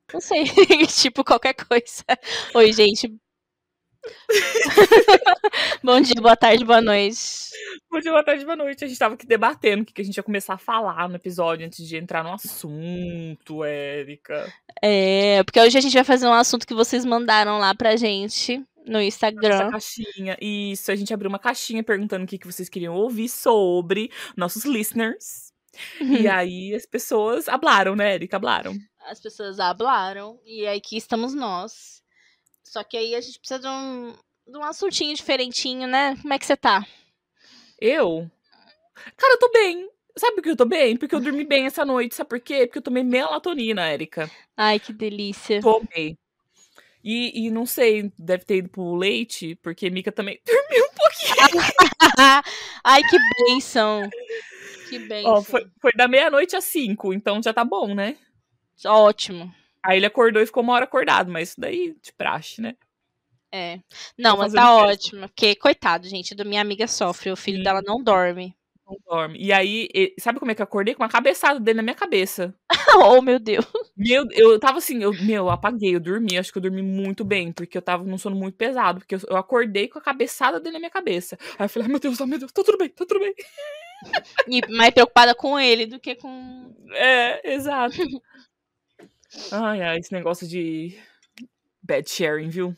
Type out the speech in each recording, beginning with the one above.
Não sei, tipo, qualquer coisa. Oi, gente. Bom dia, boa tarde, boa noite. Bom dia, boa tarde, boa noite. A gente tava aqui debatendo o que a gente ia começar a falar no episódio antes de entrar no assunto, Érica. Porque hoje a gente vai fazer um assunto que vocês mandaram lá pra gente no Instagram. Nossa caixinha. Isso, a gente abriu uma caixinha perguntando o que vocês queriam ouvir sobre nossos listeners. E aí as pessoas hablaram, né, Érica? Hablaram. As pessoas hablaram e aí aqui estamos nós. Só que aí a gente precisa de um assuntinho diferentinho, né? Como é que você tá? Eu? Cara, eu tô bem. Sabe por que eu tô bem? Porque eu dormi bem essa noite. Sabe por quê? Porque eu tomei melatonina, Érica. Ai, que delícia. Tomei. E não sei, deve ter ido pro leite, porque Mica também dormiu um pouquinho. Ai, que bênção. Que bênção. Ó, foi da meia-noite às 5, então já tá bom, né? Ótimo. Aí ele acordou e ficou uma hora acordado, mas isso daí de praxe, né? É. Não, mas tá ótimo. Porque, coitado, gente, minha amiga sofre. O filho dela não dorme. Não dorme. E aí, sabe como é que eu acordei? Com uma cabeçada dele na minha cabeça. Oh, meu Deus. Eu tava assim, eu apaguei, eu dormi, acho que eu dormi muito bem, porque eu tava num sono muito pesado, porque eu acordei com a cabeçada dele na minha cabeça. Aí eu falei, ai meu Deus, tá tudo bem, tá tudo bem. E mais preocupada com ele do que com... É, exato. Ai, esse negócio de bad sharing, viu?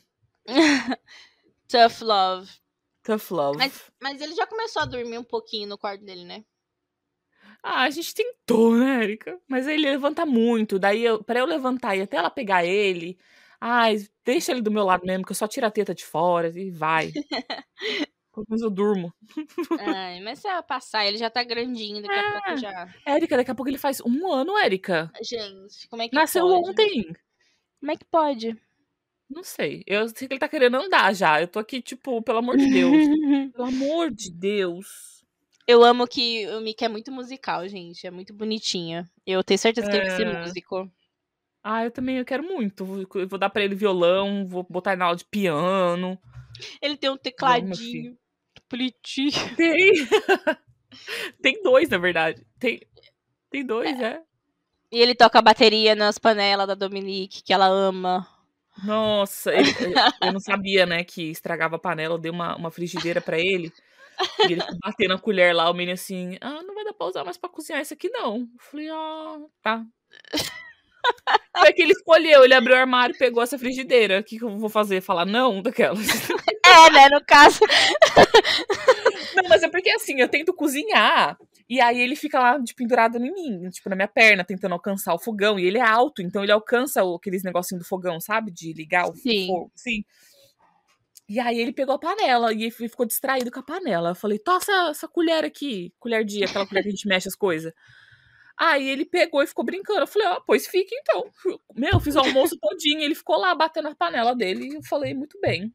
Tough love. Tough love. Mas ele já começou a dormir um pouquinho no quarto dele, né? Ah, a gente tentou, né, Erika? Mas ele levanta muito. Daí, pra eu levantar e até ela pegar ele, ai, deixa ele do meu lado mesmo, que eu só tiro a teta de fora e vai. Pelo menos eu durmo. Ai, mas se ela passar, ele já tá grandinho, daqui a pouco já... Érica, daqui a pouco ele faz 1 ano, Érica. Gente, como é que Nasceu pode? ontem. Como é que pode? Não sei. Eu sei que ele tá querendo andar já. Eu tô aqui, tipo, pelo amor de Deus. Pelo amor de Deus. Eu amo que o Mickey é muito musical, gente. É muito bonitinho. Eu tenho certeza que ele vai ser músico. Ah, eu também, eu quero muito. Eu vou dar pra ele violão, vou botar ele na aula de piano. Ele tem um tecladinho bonitinho. Tem. Tem 2, na verdade. Tem 2, é. E ele toca bateria nas panelas da Dominique, que ela ama. Nossa, eu não sabia, né, que estragava a panela. Eu dei uma frigideira pra ele. E ele ficou batendo a colher lá. O menino assim, não vai dar pra usar mais pra cozinhar isso aqui, não. Eu falei, tá. Foi que ele escolheu, ele abriu o armário e pegou essa frigideira. O que eu vou fazer? Falar não daquelas? Né, no caso. Não, mas é porque assim, eu tento cozinhar e aí ele fica lá, tipo, pendurado em mim, tipo, na minha perna, tentando alcançar o fogão. E ele é alto, então ele alcança aqueles negocinhos do fogão, sabe? De ligar o fogo, sim. E aí ele pegou a panela e ficou distraído com a panela. Eu falei, tossa essa colher aqui, aquela colher que a gente mexe as coisas. Aí ele pegou e ficou brincando. Eu falei, pois fica então. Meu, eu fiz o almoço todinho, ele ficou lá batendo a panela dele e eu falei, muito bem.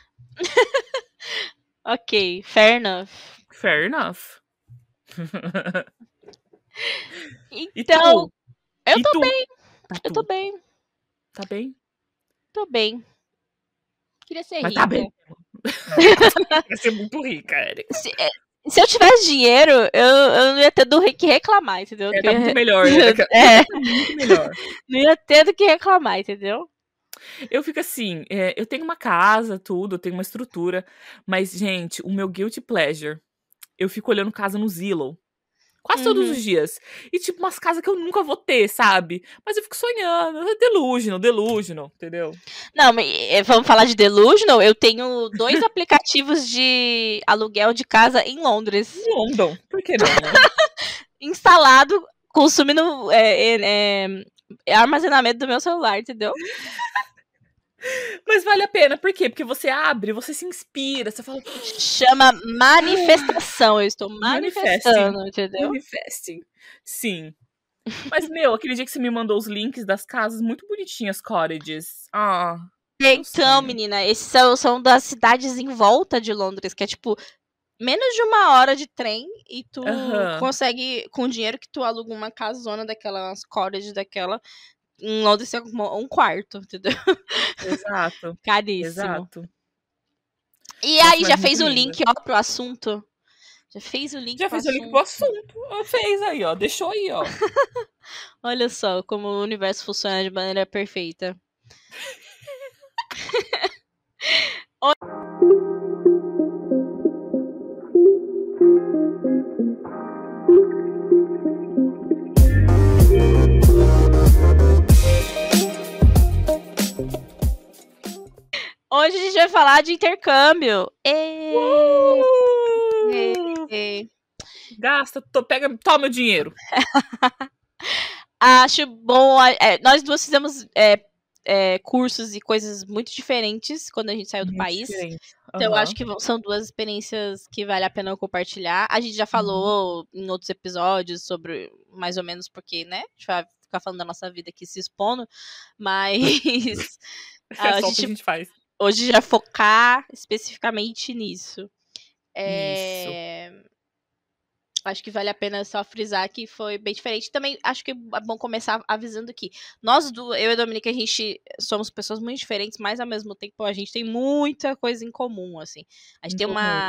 Ok, fair enough. Fair enough. Então, eu tô tu? bem. Eu tô bem. Tá bem? Tô bem. Queria ser Mas rica. tá bem. Queria ser muito rica, Erika. Se eu tivesse dinheiro, eu não ia ter do que reclamar, entendeu? Tá muito melhor, né? Muito melhor. Não ia ter do que reclamar, entendeu? Eu fico assim, eu tenho uma casa, tudo, eu tenho uma estrutura, mas, gente, o meu guilty pleasure, eu fico olhando casa no Zillow. Quase todos os dias. E, tipo, umas casas que eu nunca vou ter, sabe? Mas eu fico sonhando. Delusional, entendeu? Não, mas vamos falar de delusional? Eu tenho 2 aplicativos de aluguel de casa em Londres. Em London. Por que não, né? Instalado, consumindo armazenamento do meu celular, entendeu? Mas vale a pena, por quê? Porque você abre, você se inspira, você fala... Chama manifestação, eu estou manifestando, entendeu? Manifesting, sim. Mas, meu, aquele dia que você me mandou os links das casas muito bonitinhas, cottages. Então, menina, esses são das cidades em volta de Londres, que é tipo menos de 1 hora de trem e tu consegue, com o dinheiro que tu aluga uma casona daquelas cottages daquela, em Londres é 1 quarto, entendeu? Exato. Caríssimo. Exato. E aí, já fez o link, ó, pro assunto? Já fez o link Já fez o link pro assunto. Fez aí, ó. Deixou aí, ó. Olha só como o universo funciona de maneira perfeita. Hoje a gente vai falar de intercâmbio. Gasta, toma o dinheiro. Acho bom. Nós duas fizemos cursos e coisas muito diferentes quando a gente saiu do país. Então, eu acho que são duas experiências que vale a pena compartilhar. A gente já falou em outros episódios sobre, mais ou menos, porque, né? A gente vai ficar falando da nossa vida aqui se expondo. Mas só o que a gente faz. Hoje já focar especificamente nisso. Isso. Acho que vale a pena só frisar que foi bem diferente. Também acho que é bom começar avisando que nós duas, eu e a Dominica, a gente somos pessoas muito diferentes, mas ao mesmo tempo a gente tem muita coisa em comum, assim. A gente tem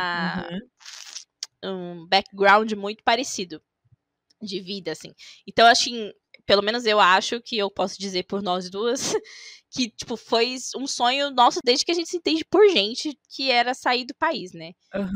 um background muito parecido de vida, assim. Então, assim, pelo menos eu acho que eu posso dizer por nós duas que, tipo, foi um sonho nosso desde que a gente se entende por gente, que era sair do país, né?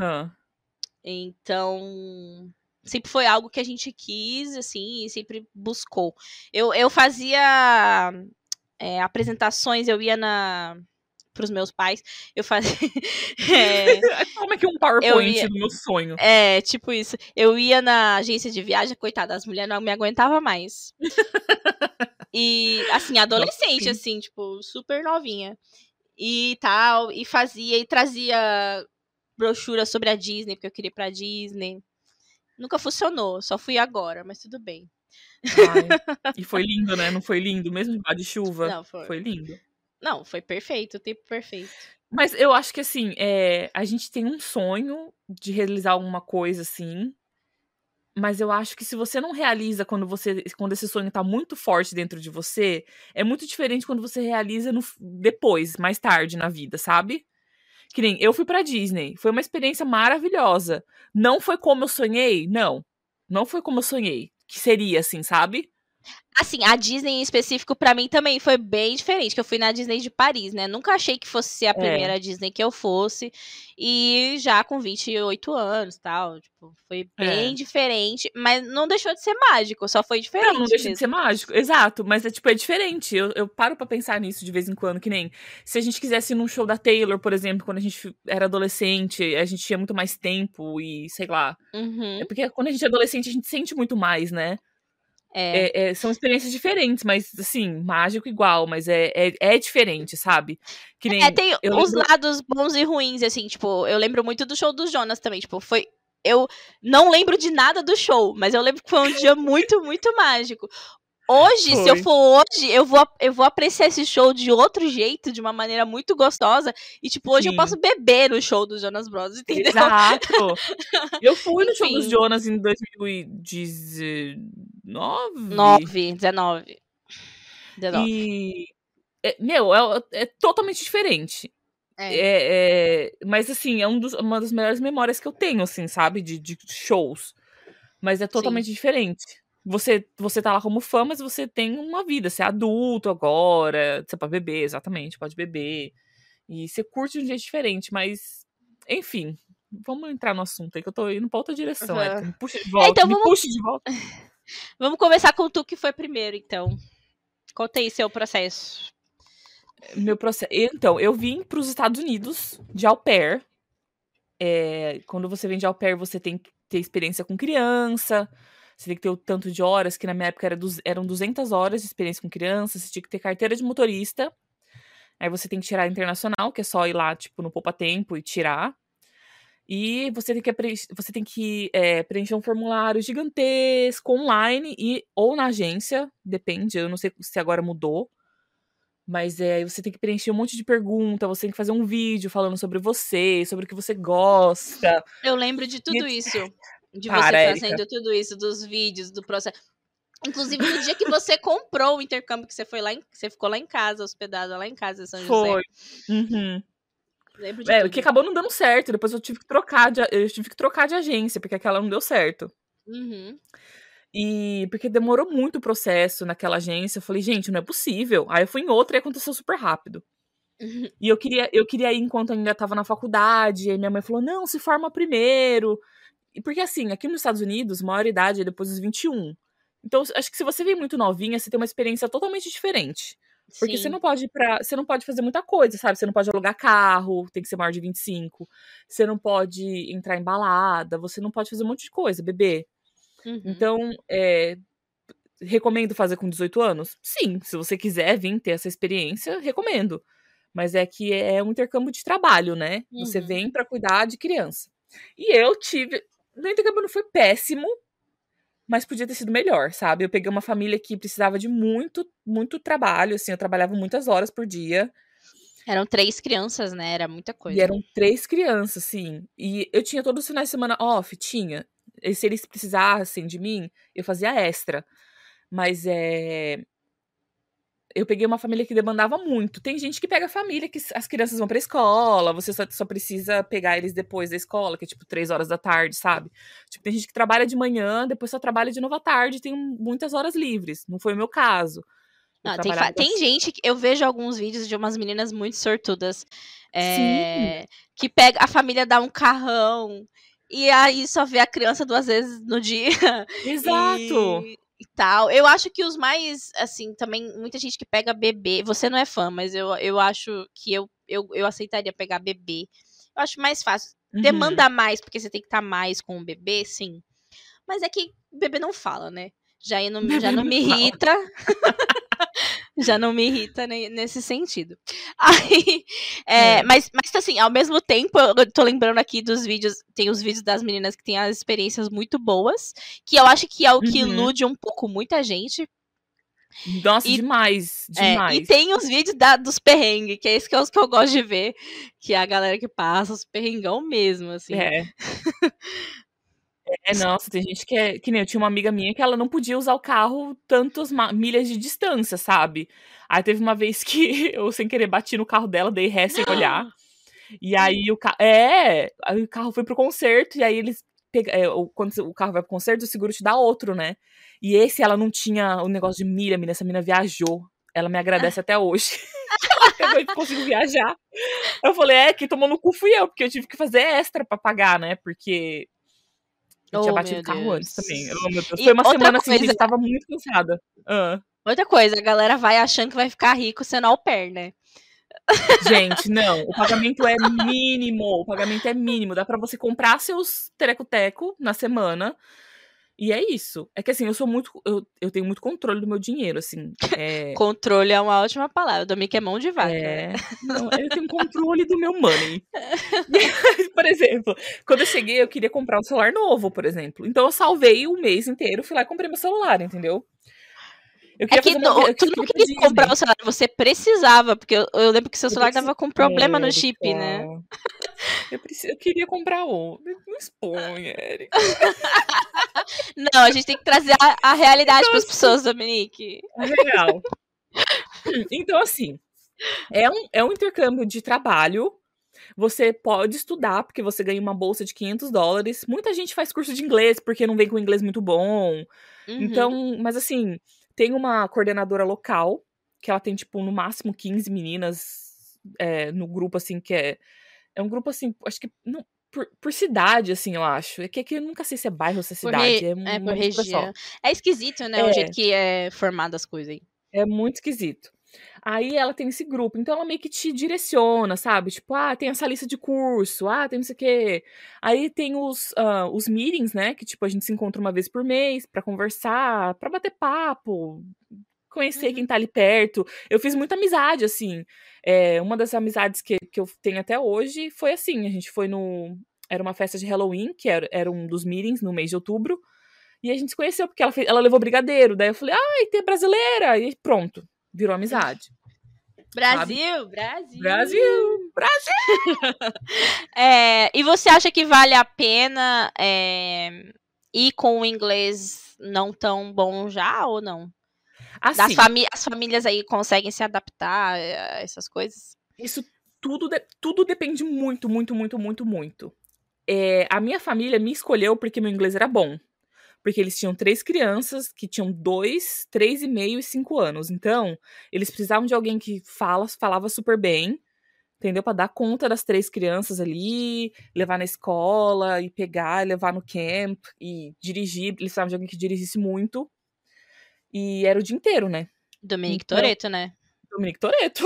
Então, sempre foi algo que a gente quis, assim, e sempre buscou. Eu fazia apresentações, eu ia pros meus pais, eu fazia... Como é que um PowerPoint do meu sonho? Tipo isso. Eu ia na agência de viagem, coitada, as mulheres não me aguentavam mais. E, assim, adolescente, assim, tipo, super novinha. E tal, e fazia, e trazia brochura sobre a Disney, porque eu queria ir pra Disney. Nunca funcionou, só fui agora, mas tudo bem. E foi lindo, né? Não foi lindo? Mesmo de chuva? Não, foi lindo. Não, foi perfeito, o tempo perfeito. Mas eu acho que, assim, a gente tem um sonho de realizar alguma coisa, assim. Mas eu acho que se você não realiza quando esse sonho tá muito forte dentro de você, é muito diferente quando você realiza depois, mais tarde na vida, sabe? Que nem eu fui pra Disney. Foi uma experiência maravilhosa. Não foi como eu sonhei? Não. Não foi como eu sonhei. Que seria, assim, sabe? Assim, a Disney em específico, pra mim, também foi bem diferente, que eu fui na Disney de Paris, né? Nunca achei que fosse ser a primeira Disney que eu fosse. E já com 28 anos e tal, tipo, foi bem diferente, mas não deixou de ser mágico, só foi diferente. Não deixa de ser mágico, exato, mas é diferente. Eu paro pra pensar nisso de vez em quando, que nem se a gente quisesse ir num show da Taylor, por exemplo, quando a gente era adolescente, a gente tinha muito mais tempo e sei lá. É porque quando a gente é adolescente, a gente sente muito mais, né? São experiências diferentes, mas assim, mágico igual, mas é diferente, sabe? Que nem, tem os lados bons e ruins, assim, tipo, eu lembro muito do show dos Jonas também, tipo, eu não lembro de nada do show, mas eu lembro que foi um dia muito, muito mágico. Hoje, se eu for hoje, eu vou apreciar esse show de outro jeito, de uma maneira muito gostosa. E, tipo, hoje eu posso beber no show dos Jonas Brothers, entendeu? Exato. Eu fui no show dos Jonas em 2019. E, é totalmente diferente. Mas, assim, é uma das melhores memórias que eu tenho, assim, sabe? De shows. Mas é totalmente diferente. Você tá lá como fã, mas você tem uma vida. Você é adulto agora. Você pode beber, exatamente. Pode beber. E você curte de um jeito diferente. Mas, enfim. Vamos entrar no assunto aí, que eu tô indo pra outra direção. Me puxa de volta. Então, puxa de volta. Vamos começar com tu que foi primeiro, então. Conta aí seu processo. Meu processo. Então, eu vim pros Estados Unidos de au pair. Quando você vem de au pair, você tem que ter experiência com criança. Você tem que ter o tanto de horas, que na minha época eram 200 horas de experiência com criança. Você tinha que ter carteira de motorista. Aí você tem que tirar a internacional, que é só ir lá, tipo, no Poupa Tempo e tirar. E você tem que preencher um formulário gigantesco online ou na agência, depende, eu não sei se agora mudou. Mas você tem que preencher um monte de perguntas, você tem que fazer um vídeo falando sobre você, sobre o que você gosta. Eu lembro de tudo isso. De você fazendo tudo isso, dos vídeos, do processo. Inclusive, no dia que você comprou o intercâmbio, que você foi lá, você ficou lá em casa, hospedada lá em casa, em São José. Foi. Lembro de tudo. Que acabou não dando certo. Depois eu tive que trocar de agência, porque aquela não deu certo. Uhum. E porque demorou muito o processo naquela agência. Eu falei, gente, não é possível. Aí eu fui em outra e aconteceu super rápido. Uhum. E eu queria ir enquanto ainda estava na faculdade. E aí minha mãe falou, não, se forma primeiro. E porque assim, aqui nos Estados Unidos, maioridade é depois dos 21. Então, acho que se você vem muito novinha, você tem uma experiência totalmente diferente. Porque você Sim. você não pode fazer muita coisa, sabe? Você não pode alugar carro, tem que ser maior de 25. Você não pode entrar em balada, você não pode fazer um monte de coisa, bebê. Uhum. Então, recomendo fazer com 18 anos? Sim, se você quiser vir ter essa experiência, recomendo. Mas é que é um intercâmbio de trabalho, né? Você Uhum. vem pra cuidar de criança. E eu tive. No intercâmbio não foi péssimo, mas podia ter sido melhor, sabe? Eu peguei uma família que precisava de muito, muito trabalho, assim, eu trabalhava muitas horas por dia. Eram 3 crianças, né? Era muita E coisa. eram 3 crianças, assim. E eu tinha todos os finais de semana off, tinha. E se eles precisassem de mim, eu fazia extra. Mas eu peguei uma família que demandava muito. Tem gente que pega a família que as crianças vão pra escola, você só precisa pegar eles depois da escola, que é tipo 3 horas da tarde, sabe? Tipo, tem gente que trabalha de manhã, depois só trabalha de novo à tarde, tem muitas horas livres. Não foi o meu caso. Eu Não, trabalhava tem gente que eu vejo alguns vídeos de umas meninas muito sortudas Sim, que pega a família dá um carrão e aí só vê a criança 2 vezes no dia exato. e tal. Eu acho que os mais, assim, também muita gente que pega bebê. Você não é fã, mas eu acho que eu aceitaria pegar bebê. Eu acho mais fácil. Uhum. Demanda mais, porque você tem que estar mais com o bebê, sim. Mas é que o bebê não fala, né? Já não me irrita. Já não me irrita nesse sentido. Aí, mas assim, ao mesmo tempo, eu tô lembrando aqui dos vídeos, tem os vídeos das meninas que têm as experiências muito boas, que eu acho que é o que ilude um pouco muita gente. Nossa, demais, demais. E tem os vídeos dos perrengues, que é esse que é os que eu gosto de ver, que é a galera que passa os perrengão mesmo, assim. Nossa, tem gente que nem eu tinha uma amiga minha que ela não podia usar o carro tantas milhas de distância, sabe? Aí teve uma vez que eu, sem querer, bati no carro dela, dei ré sem olhar. E aí aí o carro foi pro concerto, e aí eles quando o carro vai pro concerto, o seguro te dá outro, né? E esse ela não tinha o negócio de milha, essa mina viajou. Ela me agradece até hoje. Ela pegou e conseguiu viajar. Eu falei, quem tomou no cu fui eu, porque eu tive que fazer extra pra pagar, né? Porque eu tinha batido o carro antes também. Oh, meu Deus. Foi uma semana assim, a gente tava muito cansada. Outra coisa, a galera vai achando que vai ficar rico sendo au pair, né? Gente, não. O pagamento é mínimo. O pagamento é mínimo. Dá pra você comprar seus tereco-teco na semana. E é isso. É que assim, eu tenho muito controle do meu dinheiro, assim. Controle é uma ótima palavra. O Domico é mão de vaca. Não, eu tenho controle do meu money. Por exemplo, quando eu cheguei, eu queria comprar um celular novo, por exemplo. Então eu salvei um mês inteiro, fui lá e comprei meu celular, entendeu? Eu queria tu não queria comprar o celular, você precisava, porque eu lembro que seu celular tava com problema no chip, né? Eu queria comprar um. Não expõe, Erika. Não, a gente tem que trazer a realidade para as pessoas, Dominique. É real. Então, assim, é um intercâmbio de trabalho. Você pode estudar, porque você ganha uma bolsa de $500. Muita gente faz curso de inglês, porque não vem com inglês muito bom. Então, mas assim, tem uma coordenadora local, que ela tem, tipo, no máximo 15 meninas no grupo, assim, que é um grupo, assim, acho que não, por cidade, assim, eu acho. É que eu nunca sei se é bairro ou se é cidade. Por região. É esquisito, né, o jeito que é formado as coisas aí. É muito esquisito. Aí ela tem esse grupo, então ela meio que te direciona, sabe? Tipo, tem essa lista de curso, tem não sei o quê. Aí tem os meetings, né? Que, tipo, a gente se encontra uma vez por mês pra conversar, pra bater papo, conhecer quem tá ali perto. Eu fiz muita amizade, assim. Uma das amizades que eu tenho até hoje foi assim, a gente foi era uma festa de Halloween, que era um dos meetings no mês de outubro, e a gente se conheceu, porque ela levou brigadeiro, daí eu falei, tem brasileira, e pronto, virou amizade. Brasil! E você acha que vale a pena ir com o inglês não tão bom já, ou não? Assim, As famílias aí conseguem se adaptar a essas coisas? Isso tudo depende muito, muito, muito, muito, muito. A minha família me escolheu porque meu inglês era bom. Porque eles tinham 3 crianças que tinham 2, 3,5 e 5 anos. Então, eles precisavam de alguém que falava super bem, entendeu? Pra dar conta das 3 crianças ali, levar na escola, e pegar, e levar no camp, e dirigir. Eles precisavam de alguém que dirigisse muito. E era o dia inteiro, né? Dominic Toretto, né? Dominic Toretto.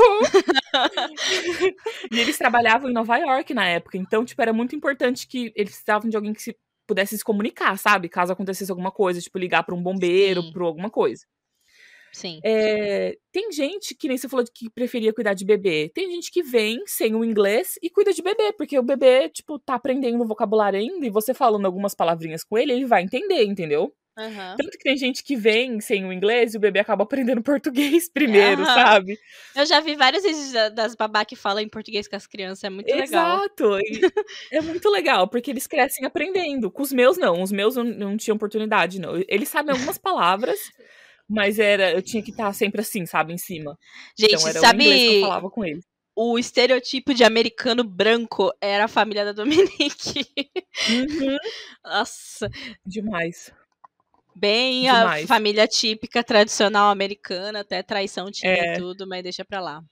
E eles trabalhavam em Nova York na época. Então, tipo, era muito importante que eles precisavam de alguém que pudesse se comunicar, sabe? Caso acontecesse alguma coisa, tipo, ligar pra um bombeiro, pra alguma coisa. Sim. Tem gente que nem você falou que preferia cuidar de bebê. Tem gente que vem sem o inglês e cuida de bebê, porque o bebê, tipo, tá aprendendo o vocabulário ainda e você falando algumas palavrinhas com ele vai entender, entendeu? Uhum. Tanto que tem gente que vem sem o inglês e o bebê acaba aprendendo português primeiro, sabe? Eu já vi vários vídeos das babá que falam em português com as crianças, é muito legal. Exato! É muito legal, porque eles crescem aprendendo. Com os meus, não. Os meus não tinham oportunidade, não. Eles sabem algumas palavras, mas eu tinha que estar sempre assim, sabe, em cima. Gente, então era sabe, o inglês que eu falava com eles. O estereotipo de americano branco era a família da Dominique. Uhum. Nossa. Demais. Bem Demais. A família típica, tradicional americana, até traição tinha e tudo, mas deixa pra lá.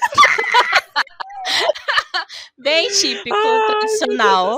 Bem típico, tradicional.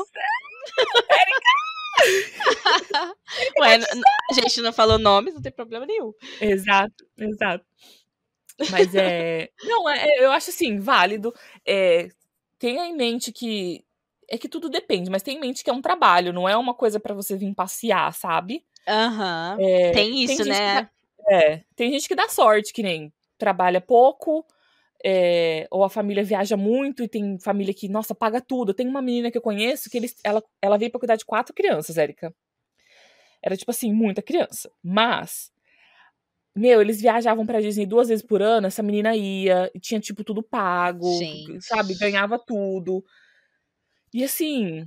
Ué, a gente não falou nomes, não tem problema nenhum. Exato. Mas não, eu acho assim, válido. Tenha em mente que. É que tudo depende, mas tenha em mente que é um trabalho, não é uma coisa pra você vir passear, sabe? Aham. Tem isso, né? Tem gente que dá sorte, que nem trabalha pouco, ou a família viaja muito e tem família que, nossa, paga tudo. Tem uma menina que eu conheço que ela veio pra cuidar de 4 crianças, Érica. Era, tipo assim, muita criança. Mas, eles viajavam pra Disney 2 vezes por ano, essa menina ia, e tinha, tipo, tudo pago, sabe? Ganhava tudo. E assim...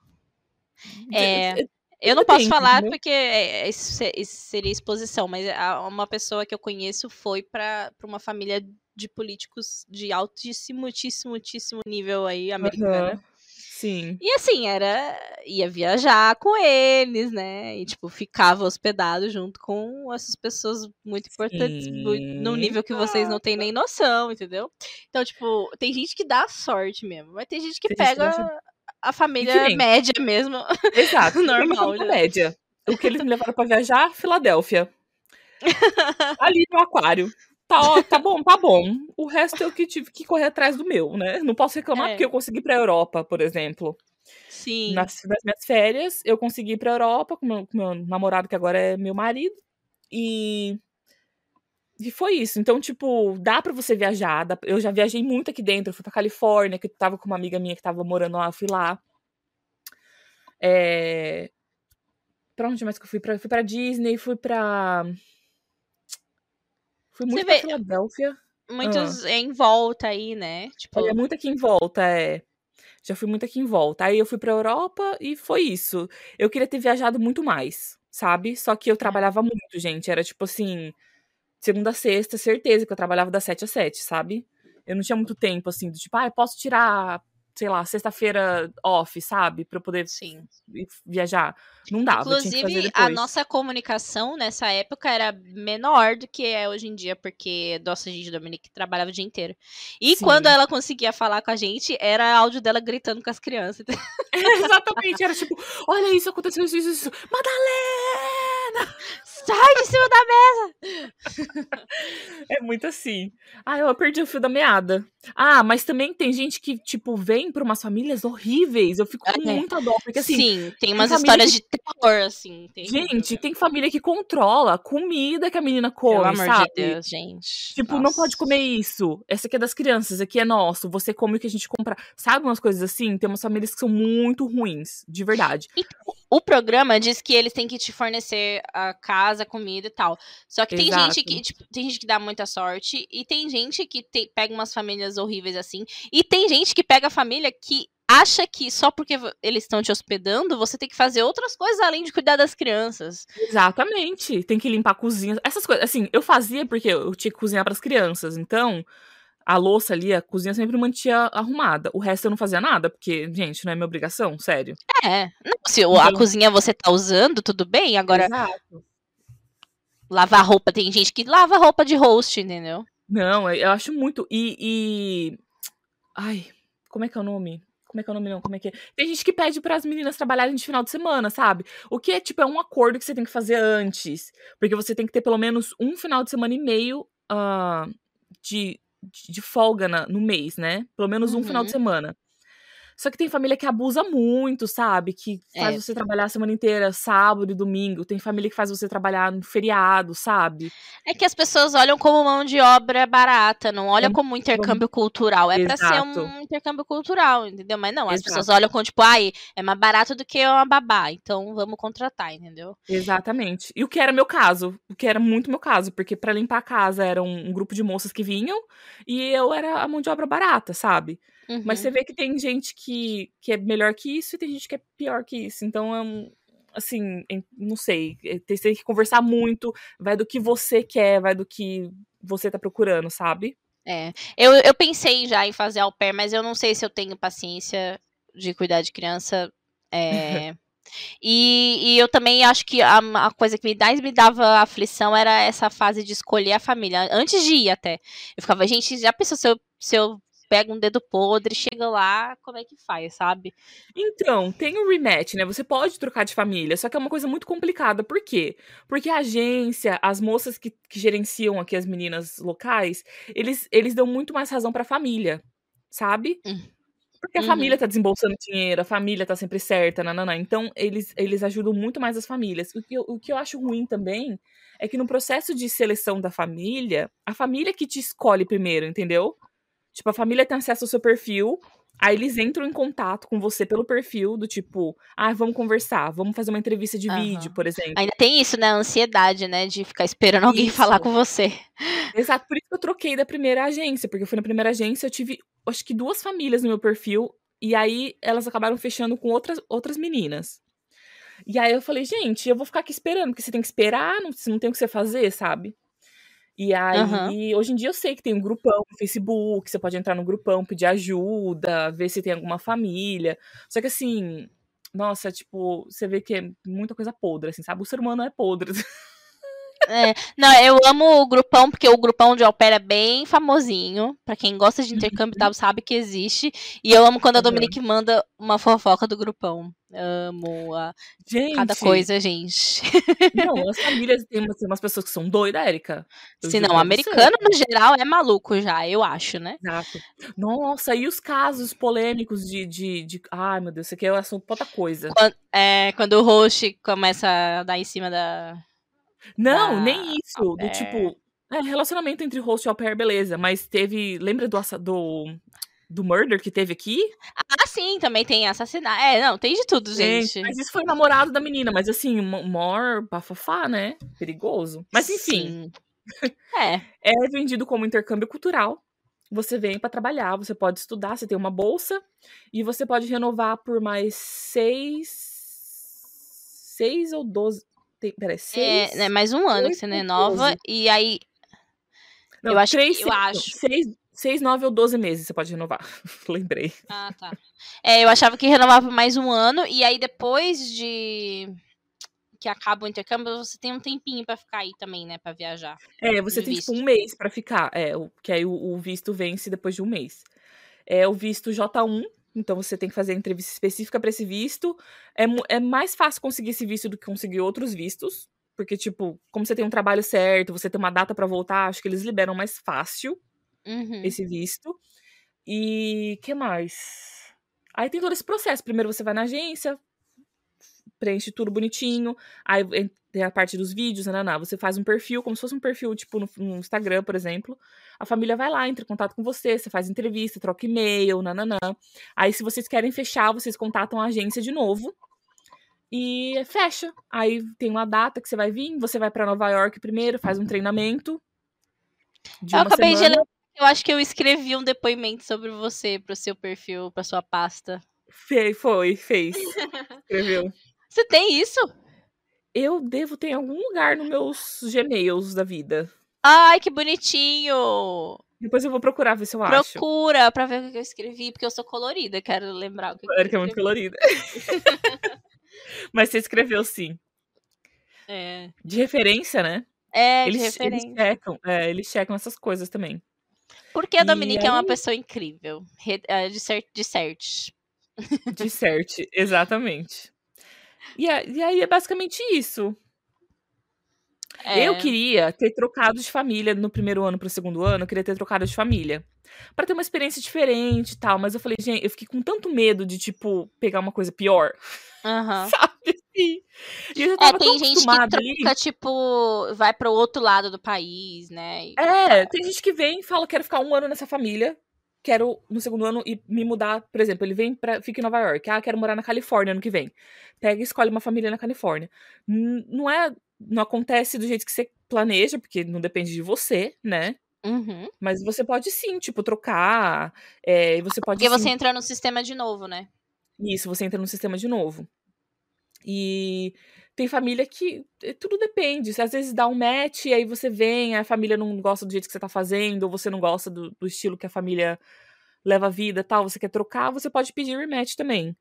Eu não posso falar porque isso seria exposição, mas uma pessoa que eu conheço foi pra uma família de políticos de altíssimo nível aí, americana. Sim. E assim, ia viajar com eles, né? E tipo, ficava hospedado junto com essas pessoas muito importantes, num nível que vocês não têm nem noção, entendeu? Então, tipo, tem gente que dá sorte mesmo, mas tem gente que pega a família média mesmo. Exato. Normal. Média. O que eles me levaram pra viajar? Filadélfia. Ali no aquário. Tá bom. O resto eu que tive que correr atrás do meu, né? Não posso reclamar porque eu consegui ir pra Europa, por exemplo. Sim. Nas minhas férias, eu consegui ir pra Europa com meu namorado, que agora é meu marido. E foi isso. Então, tipo, dá pra você viajar. Eu já viajei muito aqui dentro. Eu fui pra Califórnia, que eu tava com uma amiga minha que tava morando lá. Eu fui lá. Pra onde mais que eu fui? Fui pra Disney, fui muito pra Filadélfia. Muitos em volta aí, né? Tipo... muito aqui em volta, Já fui muito aqui em volta. Aí eu fui pra Europa e foi isso. Eu queria ter viajado muito mais, sabe? Só que eu trabalhava muito, gente. Era tipo assim, segunda a sexta, certeza que eu trabalhava das 7 às 7, sabe? Eu não tinha muito tempo, assim, do tipo, eu posso tirar, sei lá, sexta-feira off, sabe? Pra eu poder viajar. Não dava, inclusive, tinha que fazer depois. A nossa comunicação nessa época era menor do que é hoje em dia, porque nossa gente Dominique trabalhava o dia inteiro. E quando ela conseguia falar com a gente, era áudio dela gritando com as crianças. Exatamente, era tipo, olha isso, aconteceu isso. Madalena! Sai de cima da mesa! É muito assim. Eu perdi o fio da meada. Mas também tem gente que, tipo, vem pra umas famílias horríveis. Eu fico com muita dó, porque assim... Sim, tem umas histórias de terror, assim. Gente, tem família que controla a comida que a menina come, pelo amor sabe? de Deus, gente. Tipo, não pode comer isso. Essa aqui é das crianças, aqui é nosso. Você come o que a gente compra. Sabe umas coisas assim? Tem umas famílias que são muito ruins, de verdade. E o programa diz que eles têm que te fornecer a casa, comida e tal. Só que tem gente que, tipo, tem gente que dá muita sorte e tem gente que pega umas famílias horríveis assim. E tem gente que pega a família que acha que só porque eles estão te hospedando, você tem que fazer outras coisas além de cuidar das crianças. Exatamente. Tem que limpar a cozinha. Essas coisas. Assim, eu fazia porque eu tinha que cozinhar pras crianças. Então, A louça ali, a cozinha sempre mantinha arrumada. O resto eu não fazia nada, porque, gente, não é minha obrigação, sério. Não, se a cozinha você tá usando, tudo bem. Agora, Exato. Lavar roupa, tem gente que lava roupa de host, entendeu? Não, eu acho muito. Ai, como é que é o nome? Como é que é o nome, não? Como é que é? Tem gente que pede para as meninas trabalharem de final de semana, sabe? O que é, tipo, é um acordo que você tem que fazer antes. Porque você tem que ter pelo menos um final de semana e meio de folga no mês, né? Pelo menos um final de semana. Só que tem família que abusa muito, sabe? Que faz você trabalhar a semana inteira, sábado e domingo. Tem família que faz você trabalhar no feriado, sabe? É que as pessoas olham como mão de obra barata, não olham como intercâmbio cultural. É pra ser um intercâmbio cultural, entendeu? Mas não, as pessoas olham como, tipo, ai, é mais barato do que uma babá, então vamos contratar, entendeu? Exatamente. E o que era meu caso, o que era muito meu caso, porque pra limpar a casa era um grupo de moças que vinham e eu era a mão de obra barata, sabe? Mas você vê que tem gente que é melhor que isso e tem gente que é pior que isso. Então, assim, não sei. Você tem que conversar muito. Vai do que você quer, vai do que você tá procurando, sabe? Eu pensei já em fazer au pair, mas eu não sei se eu tenho paciência de cuidar de criança. E eu também acho que a coisa que mais me dava aflição era essa fase de escolher a família. Antes de ir até. Eu ficava, gente, já pensou se eu pega um dedo podre, chega lá, como é que faz, sabe? Então, tem o rematch, né? Você pode trocar de família, só que é uma coisa muito complicada. Por quê? Porque a agência, as moças que gerenciam aqui as meninas locais, eles dão muito mais razão pra família, sabe? Porque a família tá desembolsando dinheiro, a família tá sempre certa, nananã. Então, eles ajudam muito mais as famílias. O que eu acho ruim também é que no processo de seleção da família, a família que te escolhe primeiro, entendeu? Tipo, a família tem acesso ao seu perfil, aí eles entram em contato com você pelo perfil, do tipo, vamos conversar, vamos fazer uma entrevista de vídeo, por exemplo. Ainda tem isso, né? A ansiedade, né? De ficar esperando alguém falar com você. Exato, por isso que eu troquei da primeira agência, porque eu fui na primeira agência, eu tive, acho que 2 famílias no meu perfil, e aí elas acabaram fechando com outras meninas. E aí eu falei, gente, eu vou ficar aqui esperando, porque você tem que esperar, você não tem o que você fazer, sabe? E aí, hoje em dia eu sei que tem um grupão no Facebook, você pode entrar no grupão, pedir ajuda, ver se tem alguma família. Só que assim, nossa, tipo, você vê que é muita coisa podre, assim, sabe? O ser humano é podre. Não, eu amo o grupão, porque o grupão de au pair é bem famosinho. Pra quem gosta de intercâmbio e tal, sabe que existe. E eu amo quando a Dominique manda uma fofoca do grupão. Amo cada coisa, gente. Não, as famílias tem umas pessoas que são doidas, Érica. Se não, americano no geral é maluco já, eu acho, né? Exato. Nossa, e os casos polêmicos ai, meu Deus, isso aqui é um assunto pra outra coisa. Quando o host começa a dar em cima da... Não, nem isso. Do tipo, relacionamento entre host e au pair, beleza. Mas lembra do murder que teve aqui? Sim, também tem assassinato. Não, tem de tudo, gente. Mas isso foi namorado da menina, mas assim, maior bafafá, né? Perigoso. Mas enfim. É vendido como intercâmbio cultural. Você vem pra trabalhar, você pode estudar, você tem uma bolsa e você pode renovar por mais 6 ou 12. Peraí, 6. É mais um ano que você renova. 12. E aí. Não, eu acho. 6, 9 ou 12 meses você pode renovar. Lembrei. Tá. Eu achava que renovava por mais um ano. E aí, depois de que acaba o intercâmbio, você tem um tempinho pra ficar aí também, né? Pra viajar. Você tem tipo um mês pra ficar. Que aí o visto vence depois de um mês. É o visto J1. Então você tem que fazer entrevista específica pra esse visto. É mais fácil conseguir esse visto do que conseguir outros vistos. Porque, tipo, como você tem um trabalho certo, você tem uma data pra voltar, acho que eles liberam mais fácil esse visto. E que mais? Aí tem todo esse processo. Primeiro você vai na agência, preenche tudo bonitinho. Aí tem a parte dos vídeos, você faz um perfil, como se fosse um perfil, tipo, no Instagram, por exemplo. A família vai lá, entra em contato com você faz entrevista, troca e-mail, Aí, se vocês querem fechar, vocês contatam a agência de novo. E fecha. Aí tem uma data que você vai vir, você vai pra Nova York primeiro, faz um treinamento de uma semana. Eu acho que eu escrevi um depoimento sobre você pro seu perfil, pra sua pasta. Fez. Escreveu. Você tem isso? Eu devo ter em algum lugar nos meus Gmails da vida. Ai, que bonitinho! Depois eu vou procurar ver se eu acho. Procura pra ver o que eu escrevi, porque eu sou colorida, quero lembrar o que eu escrevi. Que é muito colorida. Mas você escreveu sim. De referência, né? De referência. Eles checam essas coisas também. Porque a Dominique é uma pessoa incrível. De certo. De certo, exatamente. E aí é basicamente isso. Eu queria ter trocado de família no primeiro ano pro segundo ano, eu queria ter trocado de família. Pra ter uma experiência diferente e tal, mas eu falei, gente, eu fiquei com tanto medo de, tipo, pegar uma coisa pior. Sabe assim? E eu já tava tem tão gente que troca, tipo, vai pro outro lado do país, né? Tem gente que vem e fala, quero ficar 1 ano nessa família, quero no segundo ano e me mudar, por exemplo, ele vem fica em Nova York, quero morar na Califórnia ano que vem. Pega e escolhe uma família na Califórnia. Não acontece do jeito que você planeja, porque não depende de você, né? Mas você pode sim, tipo, trocar. Porque você entra no sistema de novo, né? Isso, você entra no sistema de novo. E tem família que tudo depende. Às vezes dá um match, e aí você vem, a família não gosta do jeito que você tá fazendo, ou você não gosta do estilo que a família leva a vida e tal, você quer trocar, você pode pedir rematch também.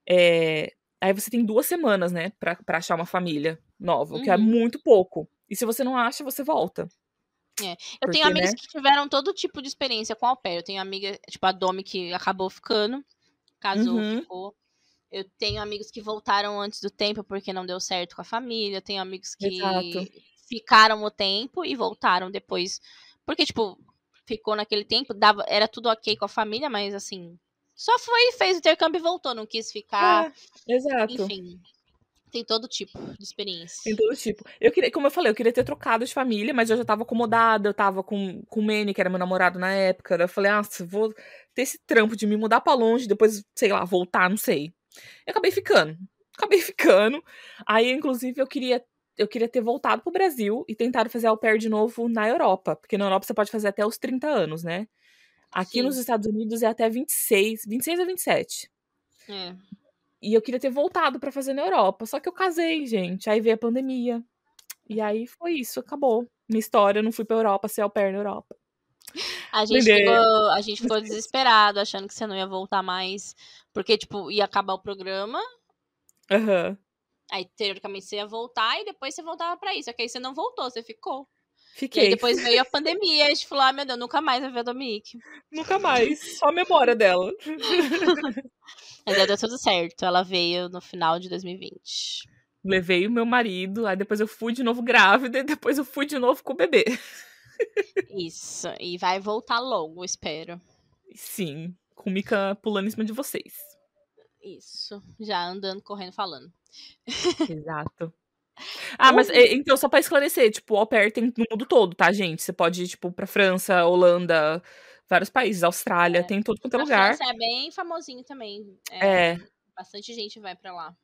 Aí você tem 2 semanas, né, pra achar uma família nova, o que é muito pouco. E se você não acha, você volta. Eu tenho amigos que tiveram todo tipo de experiência com au pair. Eu tenho amiga, tipo a Domi, que acabou ficando, casou, ficou. Eu tenho amigos que voltaram antes do tempo porque não deu certo com a família. Eu tenho amigos que ficaram o tempo e voltaram depois. Porque, tipo, ficou naquele tempo, era tudo ok com a família, mas assim, só foi, fez o intercâmbio e voltou, não quis ficar. Exato. Enfim, tem todo tipo de experiência. Tem todo tipo. Como eu falei, eu queria ter trocado de família, mas eu já tava acomodada, eu tava com o Manny, que era meu namorado na época. Daí eu falei, vou ter esse trampo de me mudar pra longe, depois, sei lá, voltar, não sei. Eu acabei ficando. Aí, inclusive, eu queria ter voltado pro Brasil e tentado fazer au pair de novo na Europa. Porque na Europa você pode fazer até os 30 anos, né? Aqui nos Estados Unidos é até 26 a 27. E eu queria ter voltado pra fazer na Europa. Só que eu casei, gente. Aí veio a pandemia. E aí foi isso, acabou. Minha história, eu não fui pra Europa ser au pair na Europa. A gente ficou desesperado, achando que você não ia voltar mais. Porque, tipo, ia acabar o programa. Aí, teoricamente, você ia voltar e depois você voltava pra isso. Só que aí você não voltou, você ficou. Fiquei. E aí depois veio a pandemia, a gente falou, meu Deus, nunca mais vai ver a Dominique. Nunca mais, só a memória dela. Mas deu tudo certo, ela veio no final de 2020. Levei o meu marido, aí depois eu fui de novo grávida, e depois eu fui de novo com o bebê. Isso, e vai voltar logo, espero. Sim, com Mika pulando em cima de vocês. Isso, já andando, correndo, falando. Exato. Mas então, só pra esclarecer, tipo, o au pair tem no mundo todo, tá, gente? Você pode ir, tipo, pra França, Holanda, vários países, Austrália, tem todo quanto é lugar. A França é bem famosinho também. Bastante gente vai pra lá.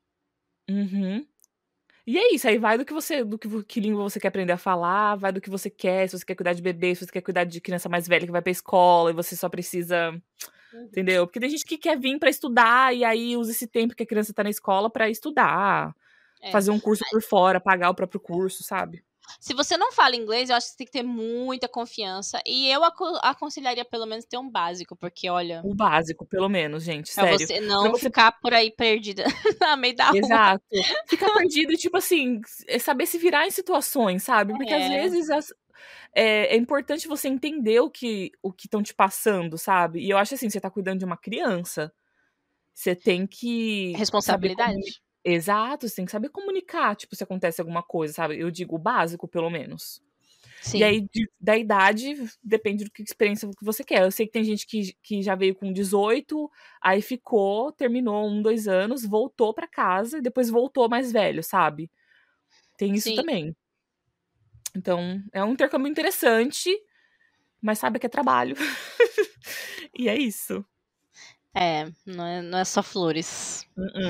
E é isso, aí vai que língua você quer aprender a falar, vai do que você quer, se você quer cuidar de bebê, se você quer cuidar de criança mais velha que vai pra escola e você só precisa, entendeu? Porque tem gente que quer vir pra estudar e aí usa esse tempo que a criança tá na escola pra estudar, fazer um curso por fora, pagar o próprio curso, sabe? Se você não fala inglês, eu acho que você tem que ter muita confiança. E eu aconselharia pelo menos ter um básico, porque olha... O básico, pelo menos, gente, pra sério. Você não ficar por aí perdida na meio da rua. Exato. Ficar perdido, tipo assim, saber se virar em situações, sabe? Porque às vezes é importante você entender o que estão te passando, sabe? E eu acho assim, você tá cuidando de uma criança, você tem que... Responsabilidade. Exato, você tem que saber comunicar, tipo, se acontece alguma coisa, sabe? Eu digo o básico, pelo menos. Sim. E aí, da idade, depende do que experiência que você quer. Eu sei que tem gente que já veio com 18, aí ficou, terminou 1, 2 anos, voltou pra casa e depois voltou mais velho, sabe? Tem isso também. Então, é um intercâmbio interessante, mas sabe que é trabalho. E é isso. Não é só flores.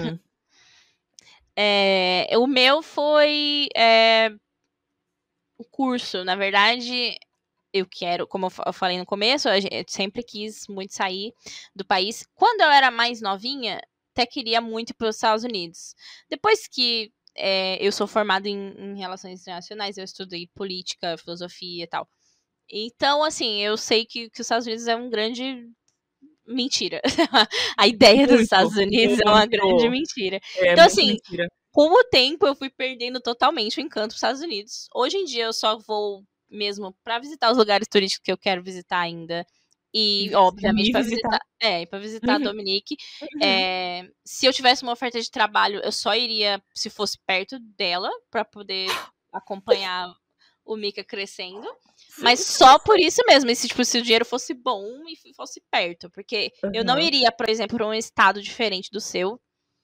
O meu foi o curso. Na verdade, eu quero, como eu falei no começo, eu sempre quis muito sair do país. Quando eu era mais novinha, até queria muito ir para os Estados Unidos. Depois que eu sou formada em relações internacionais, eu estudei política, filosofia e tal. Então, assim, eu sei que os Estados Unidos é um grande mentira. A ideia dos Estados Unidos é uma grande mentira. Então, muito assim, mentira. com o tempo eu fui perdendo totalmente o encanto dos Estados Unidos. Hoje em dia eu só vou mesmo pra visitar os lugares turísticos que eu quero visitar ainda. E obviamente pra visitar a Dominique. Se eu tivesse uma oferta de trabalho, eu só iria se fosse perto dela, pra poder acompanhar o Mika crescendo. Mas só por isso mesmo, se o dinheiro fosse bom e fosse perto. Porque eu não iria, por exemplo, pra um estado diferente do seu.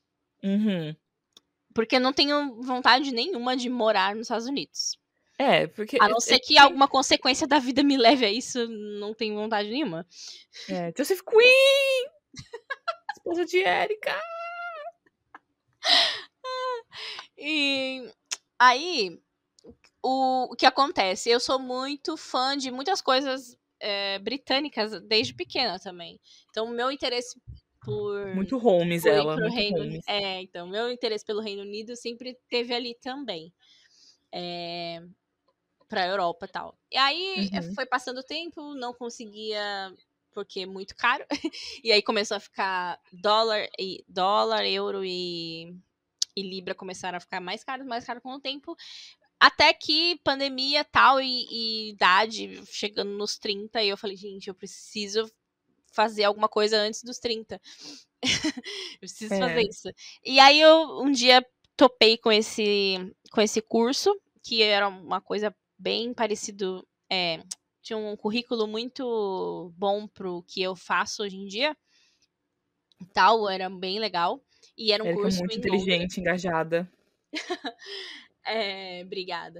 Porque eu não tenho vontade nenhuma de morar nos Estados Unidos. Porque... A não ser que alguma consequência da vida me leve a isso, não tenho vontade nenhuma. Joseph Quinn! Esposa de Erika! E aí, o que acontece? Eu sou muito fã de muitas coisas britânicas desde pequena também. Então, o meu interesse muito Holmes ela, muito Reino, Holmes. Então, meu interesse pelo Reino Unido sempre teve ali também. Pra Europa e tal. E aí, foi passando o tempo, não conseguia, porque é muito caro. E aí começou a ficar dólar, euro e libra começaram a ficar mais caros com o tempo. Até que pandemia tal e idade chegando nos 30, e eu falei, gente, eu preciso fazer alguma coisa antes dos 30. Eu preciso fazer isso. E aí eu um dia topei com esse curso, que era uma coisa bem parecido. Tinha um currículo muito bom pro que eu faço hoje em dia. E tal, era bem legal. E era um curso muito em inteligente, Londres. engajada. Obrigada.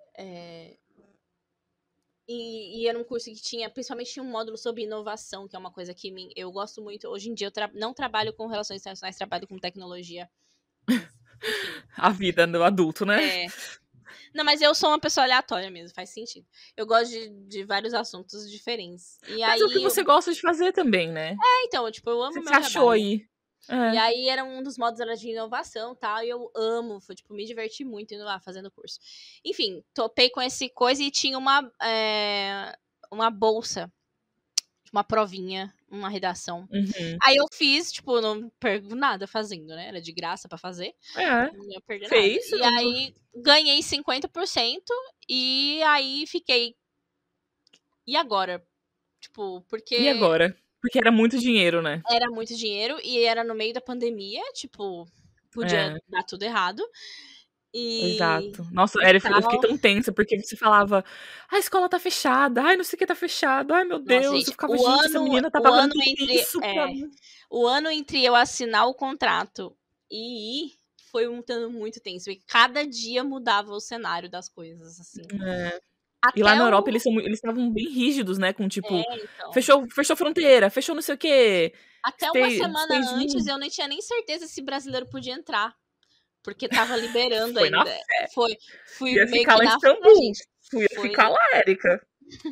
E era um curso que principalmente tinha um módulo sobre inovação, que é uma coisa que eu gosto muito. Hoje em dia eu não trabalho com relações internacionais, trabalho com tecnologia. Enfim. A vida do adulto, né? Não, mas eu sou uma pessoa aleatória mesmo, faz sentido. Eu gosto de vários assuntos diferentes. Mas é o que você gosta de fazer também, né? Então, tipo, eu amo você meu trabalho. Achou aí? E aí era um dos módulos era de inovação, tal, e eu amo, foi tipo, me diverti muito indo lá fazendo o curso. Enfim, topei com esse coisa e tinha uma bolsa, uma provinha, uma redação. Aí eu fiz, tipo, não perco nada fazendo, né? Era de graça pra fazer. Não ia perder fez, nada. E aí ganhei 50% e aí fiquei. E agora? Tipo, porque. E agora? Porque era muito dinheiro, né? Era muito dinheiro e era no meio da pandemia, tipo, podia dar tudo errado. Exato. Nossa, eu fiquei tão tensa, porque você falava, a escola tá fechada, ai, não sei o que tá fechado, ai, meu Deus. Nossa, gente, eu ficava, gente, essa menina tá pagando tudo isso pra mim. O ano entre eu assinar o contrato e ir foi muito tenso. Porque cada dia mudava o cenário das coisas, assim. E lá na Europa eles estavam bem rígidos, né? Com tipo, fechou fronteira, fechou não sei o quê. Até uma semana antes eu nem tinha nem certeza se brasileiro podia entrar. Porque tava liberando foi ainda. Na fé. Fui ia meio ficar que lá em na Istambul. fé, gente. Fui ficar lá, Erika.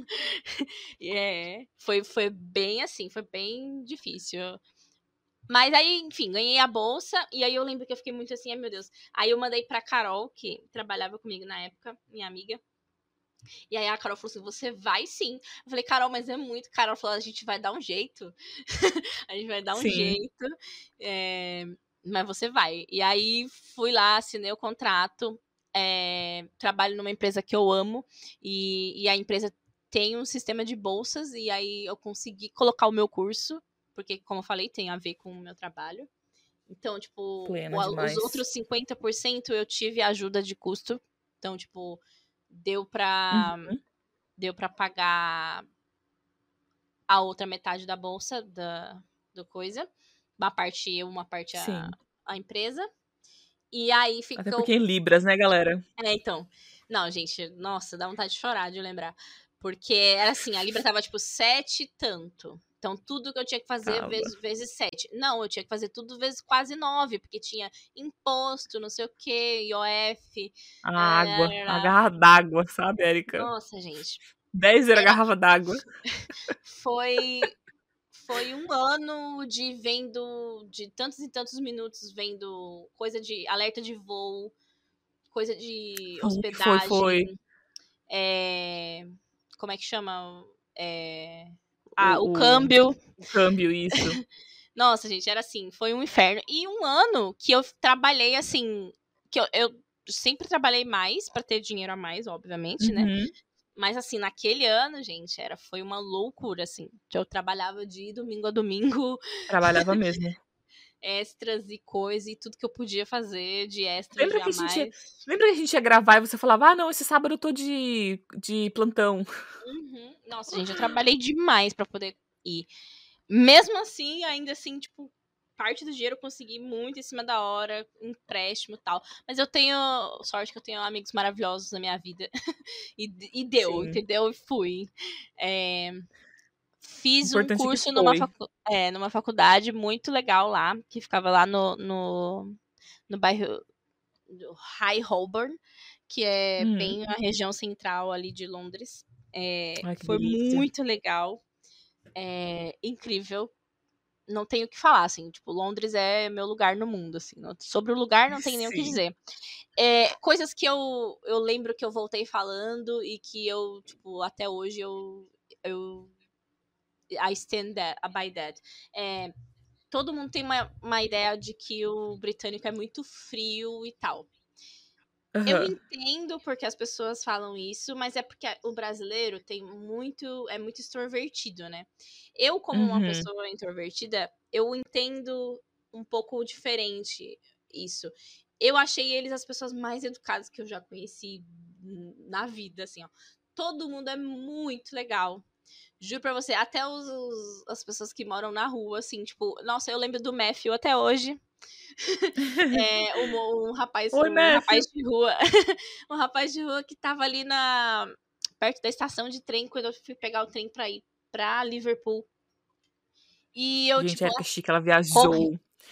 Foi bem assim, foi bem difícil. Mas aí, enfim, ganhei a bolsa. E aí eu lembro que eu fiquei muito assim, ai meu Deus. Aí eu mandei pra Carol, que trabalhava comigo na época, minha amiga. E aí a Carol falou assim, você vai sim. Eu falei, Carol, mas é muito caro. Ela falou, a gente vai dar um jeito. A gente vai dar um jeito. Mas você vai. E aí fui lá, assinei o contrato. Trabalho numa empresa que eu amo. E a empresa tem um sistema de bolsas. E aí eu consegui colocar o meu curso. Porque, como eu falei, tem a ver com o meu trabalho. Então, tipo, os outros 50% eu tive ajuda de custo. Então, tipo, deu pra pagar a outra metade da bolsa do coisa. Uma parte eu, uma parte a empresa. E aí ficou... Até porque em libras, né, galera? Então. Não, gente, nossa, dá vontade de chorar de lembrar. Porque era assim, a libra tava tipo 7 tanto. Então, tudo que eu tinha que fazer vezes 7. Não, eu tinha que fazer tudo vezes quase 9, porque tinha imposto, não sei o quê, IOF. A garrafa d'água, sabe, Erika? Nossa, gente. 10 era garrafa d'água. Foi um ano de tantos e tantos minutos vendo coisa de alerta de voo, coisa de hospedagem. Foi. como é que chama? O câmbio. O câmbio, isso. Nossa, gente, era assim, foi um inferno. E um ano que eu trabalhei, assim, que eu sempre trabalhei mais pra ter dinheiro a mais, obviamente, né? Mas, assim, naquele ano, gente, foi uma loucura, assim. Eu trabalhava de domingo a domingo. Trabalhava mesmo. Extras e coisa, e tudo que eu podia fazer de extras Lembra que a gente ia gravar e você falava, não, esse sábado eu tô de plantão. Nossa, gente, eu trabalhei demais pra poder ir. Mesmo assim, ainda assim, tipo, parte do dinheiro eu consegui muito em cima da hora, empréstimo e tal. Mas eu tenho sorte que eu tenho amigos maravilhosos na minha vida. e deu, Sim. entendeu? E fui. Fiz um Importante curso que numa faculdade muito legal lá, que ficava lá no bairro do High Holborn, que é bem a região central ali de Londres. Foi muito legal. Incrível. Não tenho o que falar, assim, tipo, Londres é meu lugar no mundo, assim, sobre o lugar não tem nem o que dizer. Coisas que eu lembro que eu voltei falando e que eu, tipo, até hoje I stand by that. Todo mundo tem uma ideia de que o britânico é muito frio e tal. Eu entendo porque as pessoas falam isso, mas é porque o brasileiro é muito extrovertido, né? Eu, como uma pessoa introvertida, eu entendo um pouco diferente isso. Eu achei eles as pessoas mais educadas que eu já conheci na vida, assim, ó. Todo mundo é muito legal. Juro pra você, até as pessoas que moram na rua, assim, tipo... Nossa, eu lembro do Matthew até hoje. Um rapaz de rua. Um rapaz de rua que tava ali perto da estação de trem, quando eu fui pegar o trem pra ir pra Liverpool. E eu, gente, tipo... Erika Chique, ela viajou.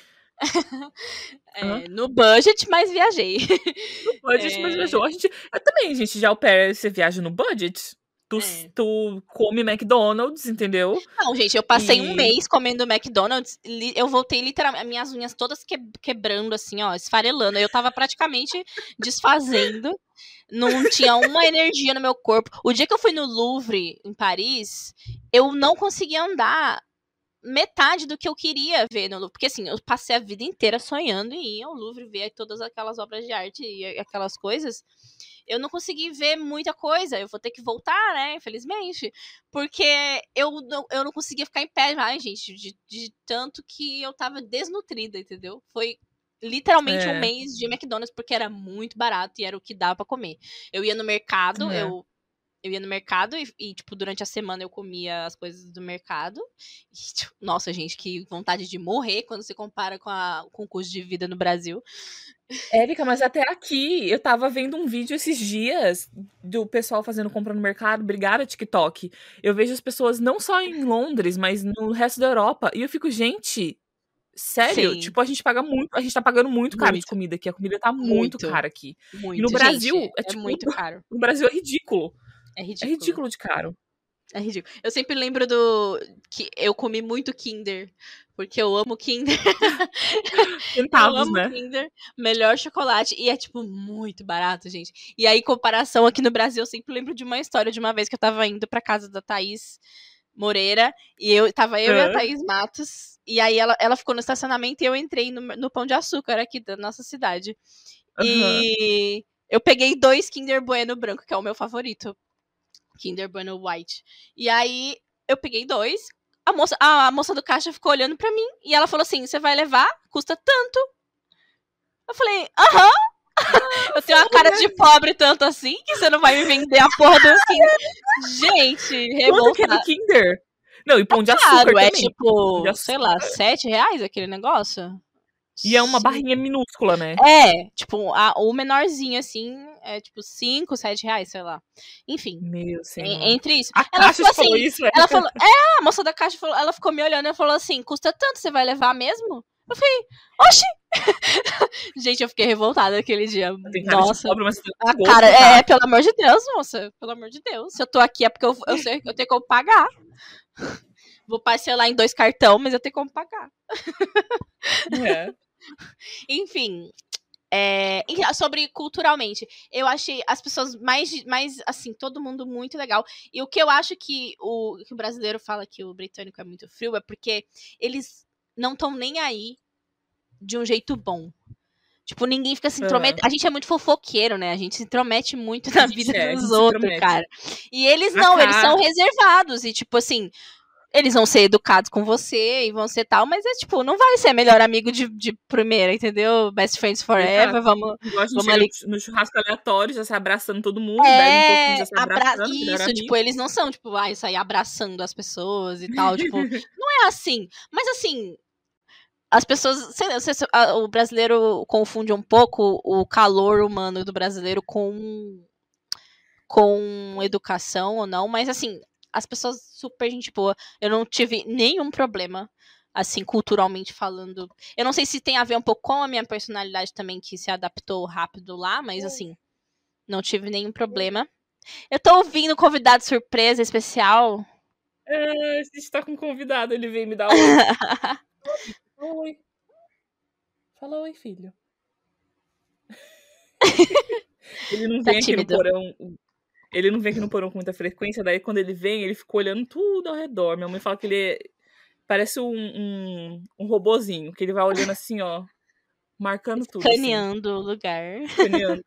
No budget, mas viajei. No budget, mas viajou. Eu também, gente, já você viaja no budget. Tu come McDonald's, entendeu? Não, gente, eu passei um mês comendo McDonald's. Eu voltei literalmente, minhas unhas todas quebrando, assim, ó, esfarelando. Eu tava praticamente desfazendo. Não tinha uma energia no meu corpo. O dia que eu fui no Louvre, em Paris, eu não conseguia andar metade do que eu queria ver no Louvre. Porque, assim, eu passei a vida inteira sonhando em ir ao Louvre, ver todas aquelas obras de arte e aquelas coisas. Eu não consegui ver muita coisa. Eu vou ter que voltar, né? Infelizmente. Porque eu não conseguia ficar em pé. Ai, gente, de tanto que eu tava desnutrida, entendeu? Foi literalmente um mês de McDonald's, porque era muito barato e era o que dava pra comer. Eu ia no mercado, eu ia no mercado e, tipo, durante a semana eu comia as coisas do mercado. E, tipo, nossa, gente, que vontade de morrer quando você compara com o custo de vida no Brasil. Érica, mas até aqui, eu tava vendo um vídeo esses dias do pessoal fazendo compra no mercado. Obrigada, TikTok. Eu vejo as pessoas não só em Londres, mas no resto da Europa. E eu fico, gente, sério? Sim. Tipo, a gente tá pagando muito caro de comida aqui. A comida tá muito cara aqui. Muito. E no Brasil, gente, é tipo, muito caro. No Brasil é ridículo. É ridículo. É ridículo de caro. É ridículo. Eu sempre lembro que eu comi muito Kinder, porque eu amo Kinder. Centavos, eu amo né? Kinder, melhor chocolate, e é, tipo, muito barato, gente. E aí, em comparação aqui no Brasil, eu sempre lembro de uma história de uma vez que eu tava indo pra casa da Thaís Moreira, e tava eu e a Thaís Matos, e aí ela ficou no estacionamento e eu entrei no Pão de Açúcar aqui da nossa cidade. E eu peguei 2 Kinder Bueno branco, que é o meu favorito. Kinder Bueno White. E aí, eu peguei 2. A moça do caixa ficou olhando pra mim. E ela falou assim, você vai levar? Custa tanto. Eu falei, aham. Eu tenho uma cara de pobre tanto assim, que você não vai me vender a porra do Kinder. Gente, revoltada. Quanto que é do Kinder? Não, e Pão de Açúcar também. É tipo, sei lá, R$7 aquele negócio. E é uma barrinha minúscula, né? Tipo, o menorzinho, assim, é tipo 5, 7 reais, sei lá. Enfim. Meu senhor. Entre isso. A caixa falou isso, ela falou, a moça da caixa falou, ela ficou me olhando e falou assim, custa tanto, você vai levar mesmo? Eu falei, oxi! Gente, eu fiquei revoltada aquele dia. Nossa. Pobre, mas a cara, pelo amor de Deus, moça. Pelo amor de Deus. Se eu tô aqui é porque eu sei que eu tenho como pagar. Vou parcelar em 2 cartão, mas eu tenho como pagar. Enfim, Sobre culturalmente, eu achei as pessoas mais, assim, todo mundo muito legal. E o que eu acho que o brasileiro fala que o britânico é muito frio é porque eles não estão nem aí de um jeito bom. Tipo, ninguém fica se intrometendo. A gente é muito fofoqueiro, né? A gente se intromete muito na vida dos outros, cara. E eles não, eles são reservados. E, tipo, assim, eles vão ser educados com você e vão ser tal, mas tipo, não vai ser melhor amigo de primeira, entendeu? Best friends forever, vamos ali no churrasco aleatório, já se abraçando todo mundo, bebe um pouquinho, já se abraçando. Isso, tipo, eles não são, tipo, sair abraçando as pessoas e tal, tipo, não é assim. Mas assim, as pessoas, não sei se o brasileiro confunde um pouco o calor humano do brasileiro com educação ou não, mas assim, as pessoas super gente boa. Eu não tive nenhum problema, assim, culturalmente falando. Eu não sei se tem a ver um pouco com a minha personalidade também, que se adaptou rápido lá, mas assim, não tive nenhum problema. Eu tô ouvindo convidado surpresa especial. A gente tá com um convidado, ele veio me dar oi. Fala oi, filho. Ele não vem aqui no porão. Ele não vem aqui no porão com muita frequência, daí quando ele vem, ele fica olhando tudo ao redor. Minha mãe fala que ele parece um robozinho, que ele vai olhando assim, ó, marcando tudo. Escaneando o lugar. Escaneando.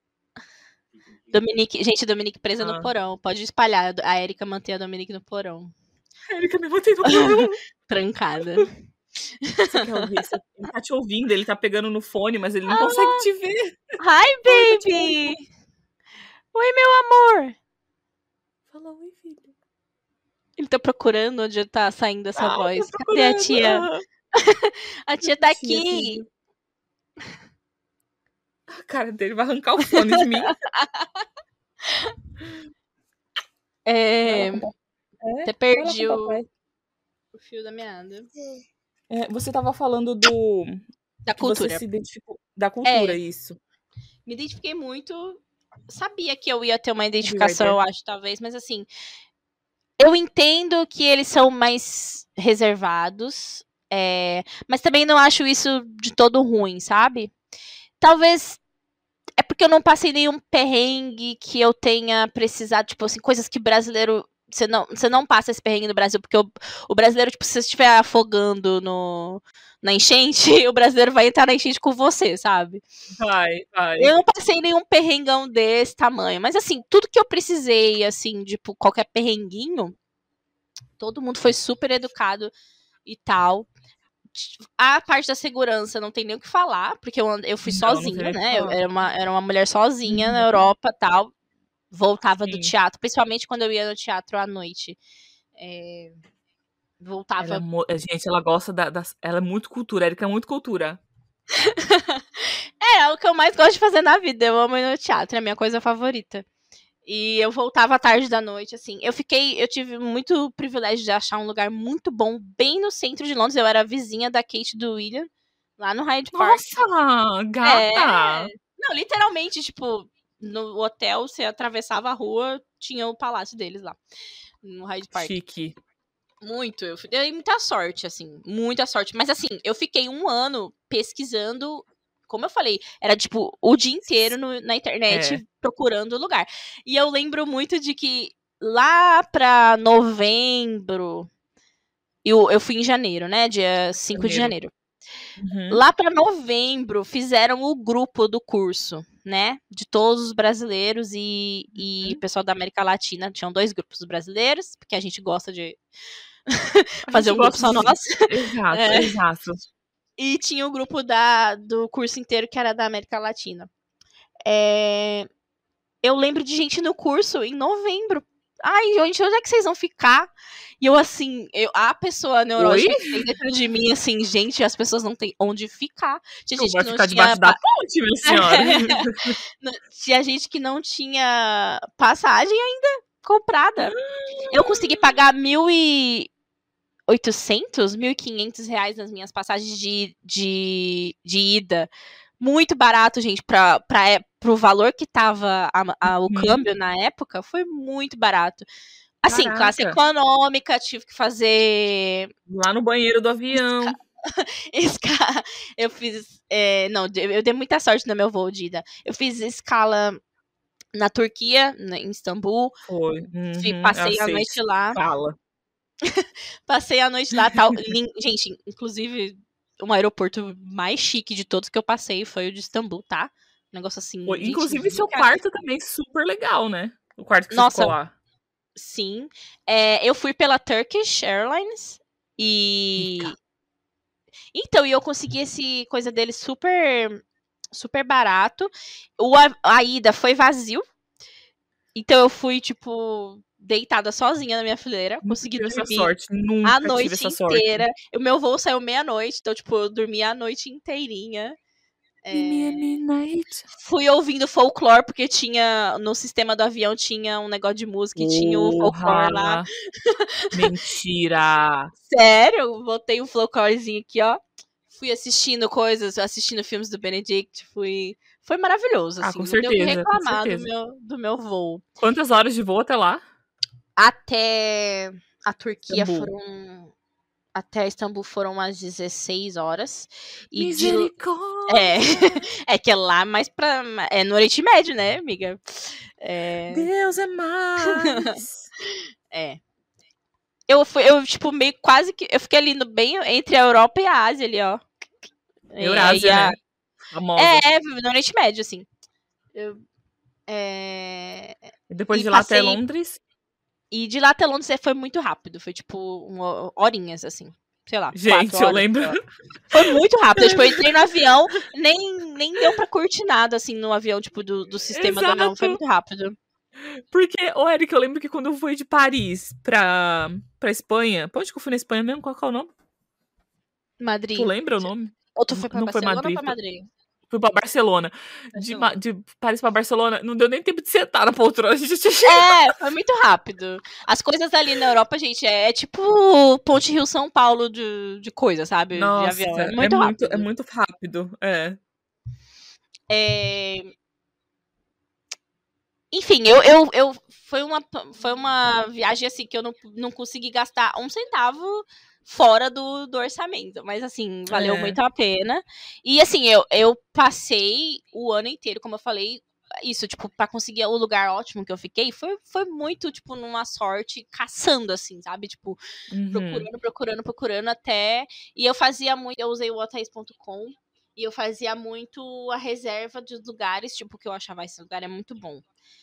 Dominique presa no porão. Pode espalhar. A Erika mantém a Dominique no porão. A Erika me mantém no porão. Trancada. Você quer ouvir? Ele tá te ouvindo, ele tá pegando no fone, mas ele não consegue te ver. Hi, baby! Oi, meu amor! Fala oi, filho. Ele tá procurando onde tá saindo essa voz. Cadê a tia? A tia tá aqui! A cara dele vai arrancar o fone de mim. Até perdi o fio da meada. Você tava falando da cultura. Você se identificou da cultura, isso. Me identifiquei muito. Sabia que eu ia ter uma identificação, eu acho, talvez, mas assim, eu entendo que eles são mais reservados, mas também não acho isso de todo ruim, sabe? Talvez é porque eu não passei nenhum perrengue que eu tenha precisado, tipo assim, coisas que brasileiro... Você não passa esse perrengue no Brasil, porque o brasileiro, tipo, se você estiver afogando na enchente, o brasileiro vai entrar na enchente com você, sabe? Vai. Eu não passei nenhum perrengão desse tamanho, mas assim, tudo que eu precisei, assim, tipo, qualquer perrenguinho, todo mundo foi super educado e tal. A parte da segurança não tem nem o que falar, porque eu fui sozinha, né? Eu era uma mulher sozinha na Europa e tal. Voltava do teatro, principalmente quando eu ia no teatro à noite. Voltava. Gente, ela gosta ela é muito cultura, a Erika é muito cultura. É o que eu mais gosto de fazer na vida. Eu amo ir no teatro, é a minha coisa favorita. E eu voltava à tarde da noite, assim. Eu tive muito privilégio de achar um lugar muito bom, bem no centro de Londres. Eu era vizinha da Kate e do William, lá no Hyde Park. Nossa, gata! Não, literalmente, tipo, no hotel, você atravessava a rua, tinha o palácio deles lá, no Hyde Park. Chique. Muito, eu dei muita sorte, assim, muita sorte. Mas assim, eu fiquei 1 ano pesquisando, como eu falei, era tipo o dia inteiro na internet procurando o lugar. E eu lembro muito de que lá pra novembro, eu fui em janeiro, né, dia 5 de janeiro. Lá pra novembro, fizeram o grupo do curso, né, de todos os brasileiros e pessoal da América Latina. Tinham 2 grupos brasileiros, porque a gente gosta de fazer um grupo só nosso. Exato. E tinha o grupo do curso inteiro, que era da América Latina. Eu lembro de gente no curso em novembro. Ai, gente, onde é que vocês vão ficar? E eu, assim, a pessoa neurótica que tem dentro de mim, assim, gente, as pessoas não têm onde ficar. Tinha gente que não tinha debaixo da ponte, minha senhora. Tinha gente que não tinha passagem ainda comprada. Eu consegui pagar 1.800, 1.500 reais nas minhas passagens de ida. Muito barato, gente, pro valor que tava o câmbio na época, foi muito barato. Assim, classe econômica, tive que fazer... Lá no banheiro do avião. Eu fiz. Não, eu dei muita sorte no meu voo de ida. Eu fiz escala na Turquia, em Istambul. Foi. Passei a noite lá. Fala. Passei a noite lá, tal. Gente, inclusive, o aeroporto mais chique de todos que eu passei foi o de Istambul, tá? Um negócio assim. Foi. Gente, Inclusive, seu quarto também super legal, né? O quarto que você ficou lá. Sim. Eu fui pela Turkish Airlines e. Rica. Então, eu consegui esse coisa dele super barato. A ida foi vazio. Então eu fui, tipo, deitada sozinha na minha fileira. Consegui dormir essa sorte. Nunca a noite tive essa inteira. Sorte. O meu voo saiu meia-noite, então, tipo, eu dormi a noite inteirinha. Fui ouvindo folclore, porque tinha, no sistema do avião, tinha um negócio de música e tinha o folclore lá. Mentira! Sério? Botei um folclorezinho aqui, ó. Fui assistindo coisas, assistindo filmes do Benedict, foi maravilhoso, assim. Com certeza, não tenho o que reclamar do meu voo. Quantas horas de voo até lá? Até a Turquia até Istambul foram umas 16 horas. E Misericórdia! É que é lá mais pra... É no Oriente Médio, né, amiga? Deus é mais! Eu, tipo, meio quase que... Eu fiquei ali bem entre a Europa e a Ásia ali, ó. Eurásia, né? Famosa. No Oriente Médio, assim. E depois de lá até Londres? E de lá até Londres foi muito rápido. Foi, tipo, horinhas, assim. Sei lá, gente, 4 horas. Eu lembro. Foi muito rápido. Tipo, eu entrei no avião, nem deu pra curtir nada, assim, no avião, tipo, do sistema do avião. Foi muito rápido. Porque, Eric, eu lembro que quando eu fui de Paris pra Espanha... Pra onde que eu fui na Espanha mesmo? Qual que é o nome? Madrid. Tu lembra o nome? Ou tu foi pra Barcelona ou pra Madrid? Fui pra Barcelona. De Paris pra Barcelona, não deu nem tempo de sentar na poltrona. A gente foi muito rápido. As coisas ali na Europa, gente, é tipo Ponte Rio-São Paulo de coisa, sabe? Nossa, de avião. É muito rápido. É muito rápido, Enfim, foi uma viagem, assim, que eu não consegui gastar um centavo fora do orçamento. Mas, assim, valeu muito a pena. E, assim, eu passei o ano inteiro, como eu falei, isso, tipo, pra conseguir o lugar ótimo que eu fiquei, foi muito, tipo, numa sorte, caçando, assim, sabe? Tipo, procurando até... E eu fazia muito, eu usei o hotéis.com, e eu fazia muito a reserva dos lugares, tipo, que eu achava esse lugar é muito bom.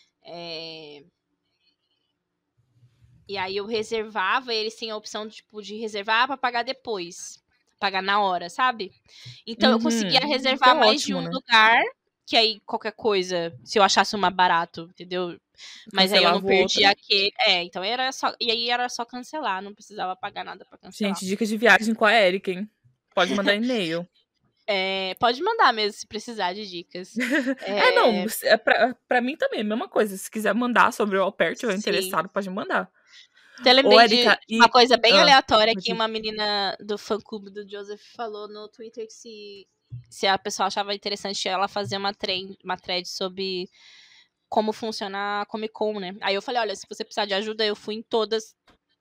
E aí eu reservava, eles têm a opção de reservar pra pagar depois. Pagar na hora, sabe? Então eu conseguia reservar mais de um lugar, que aí qualquer coisa, se eu achasse uma barato, entendeu? Mas aí eu não perdi aquele. Então era só. E aí era só cancelar, não precisava pagar nada pra cancelar. Gente, dicas de viagem com a Erika, hein? Pode mandar e-mail. Pode mandar mesmo, se precisar de dicas. Não, pra mim também, mesma coisa. Se quiser mandar sobre o au pair, tiver interessado, pode mandar. Até lembrei de uma coisa bem aleatória que uma menina do fã-clube do Joseph falou no Twitter, que se a pessoa achava interessante ela fazer uma thread sobre como funciona a Comic Con, né? Aí eu falei, olha, se você precisar de ajuda, eu fui em todas.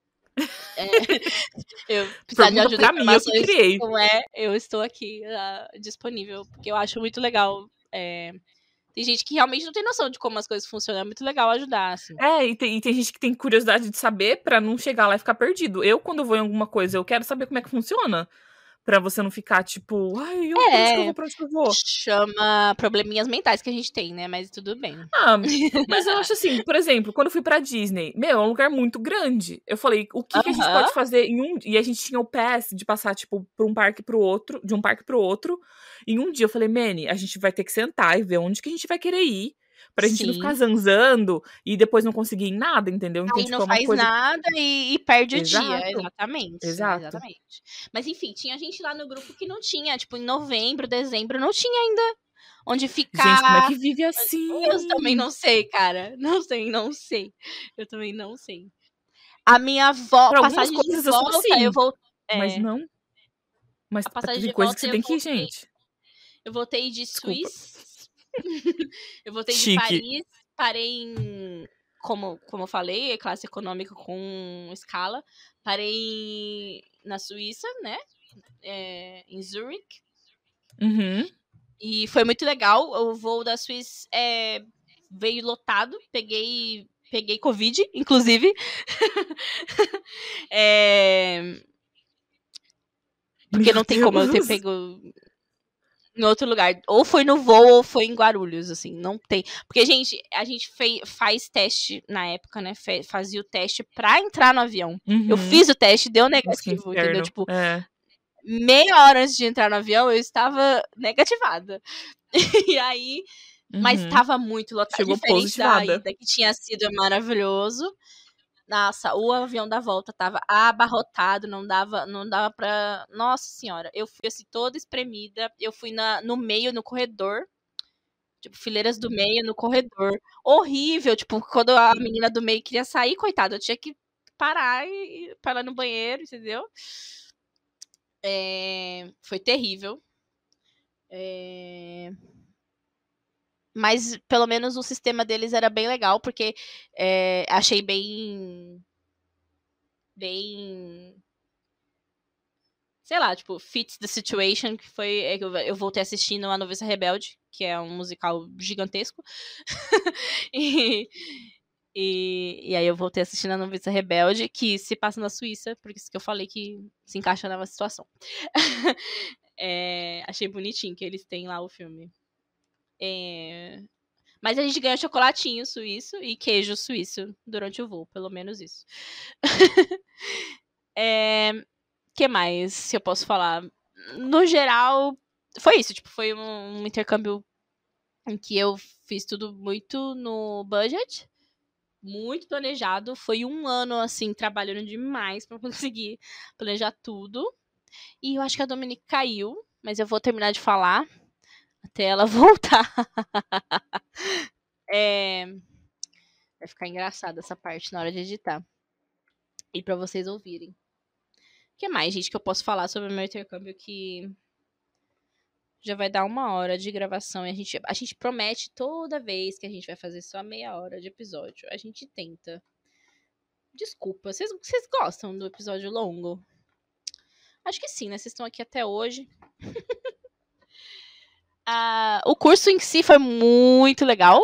Eu precisar de ajuda pra mim, eu que criei. Eu estou aqui disponível, porque eu acho muito legal. Tem gente que realmente não tem noção de como as coisas funcionam. É muito legal ajudar, assim. E tem gente que tem curiosidade de saber pra não chegar lá e ficar perdido. Eu, quando vou em alguma coisa, eu quero saber como é que funciona. Pra você não ficar, tipo, pra onde que eu vou? Chama probleminhas mentais que a gente tem, né? Mas tudo bem. Mas eu acho assim, por exemplo, quando eu fui pra Disney, é um lugar muito grande. Eu falei, o que a gente pode fazer em um... E a gente tinha o pass de passar, tipo, de um parque pro outro. Em um dia eu falei, Manny, a gente vai ter que sentar e ver onde que a gente vai querer ir. Pra gente não ficar zanzando e depois não conseguir em nada, entendeu? Então, aí tipo, não faz nada e perde o dia. Exatamente. Mas enfim, tinha gente lá no grupo que não tinha. Tipo, em novembro, dezembro, não tinha ainda onde ficar. Gente, como é que vive assim? Eu também não sei, cara. Não sei. Eu também não sei. A minha avó, passagem de volta, assim, eu vou... Mas não. Mas a passagem tem de coisa volta, que você tem que ir, gente. Eu voltei de Suíça. Eu voltei Chique. de Paris, parei em, como eu falei, classe econômica com escala. Parei na Suíça, né? em Zurich. Uhum. E foi muito legal. O voo da Swiss veio lotado. Peguei Covid, inclusive. Porque não tem como eu ter pego em outro lugar. Ou foi no voo ou foi em Guarulhos, assim. Não tem. Porque, gente, a gente faz teste na época, né? Fazia o teste pra entrar no avião. Eu fiz o teste, deu negativo, entendeu? Tipo, meia hora antes de entrar no avião, eu estava negativada. E aí... Mas tava muito lotado. Chegou diferente positivada. da ida, que tinha sido maravilhoso. Nossa, o avião da volta tava abarrotado, não dava pra... Nossa senhora, eu fui assim, toda espremida. Eu fui no meio, no corredor. Tipo, fileiras do meio, no corredor. Horrível, tipo, quando a menina do meio queria sair, coitada, eu tinha que parar e pra ela no banheiro, entendeu? Foi terrível. Mas, pelo menos, o sistema deles era bem legal, porque achei bem... sei lá, tipo, fits the situation, que foi... eu voltei assistindo A Noviça Rebelde, que é um musical gigantesco. E aí eu voltei assistindo A Noviça Rebelde, que se passa na Suíça, por isso que eu falei que se encaixa na situação. Achei bonitinho que eles têm lá o filme. Mas a gente ganhou chocolatinho suíço e queijo suíço durante o voo, pelo menos isso. Que mais eu posso falar? No geral, foi isso. Tipo, foi um intercâmbio em que eu fiz tudo muito no budget. Muito planejado. Foi um ano, assim, trabalhando demais pra conseguir planejar tudo. E eu acho que a Dominique caiu, mas eu vou terminar de falar até ela voltar. Vai ficar engraçada essa parte na hora de editar. E pra vocês ouvirem. O que mais, gente, que eu posso falar sobre o meu intercâmbio que já vai dar 1 hora de gravação. E a gente promete toda vez que a gente vai fazer só meia hora de episódio. A gente tenta. Desculpa, vocês gostam do episódio longo? Acho que sim, né? Vocês estão aqui até hoje. O curso em si foi muito legal.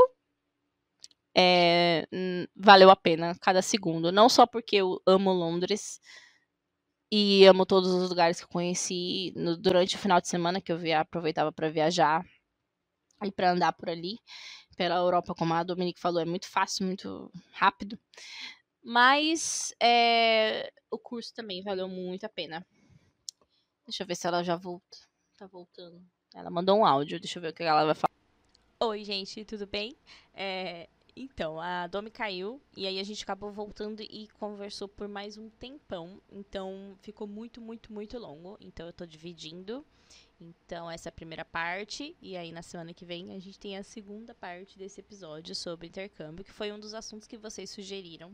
Valeu a pena cada segundo. Não só porque eu amo Londres e amo todos os lugares que eu conheci durante o final de semana, que eu aproveitava para viajar e para andar por ali, pela Europa, como a Dominique falou, é muito fácil, muito rápido. Mas o curso também valeu muito a pena. Deixa eu ver se ela já volta. Tá voltando. Ela mandou um áudio, deixa eu ver o que ela vai falar. Oi, gente, tudo bem? Então, a Domi caiu e aí a gente acabou voltando e conversou por mais um tempão. Então, ficou muito, muito, muito longo. Então, eu tô dividindo. Então, essa é a primeira parte. E aí, na semana que vem, a gente tem a segunda parte desse episódio sobre intercâmbio, que foi um dos assuntos que vocês sugeriram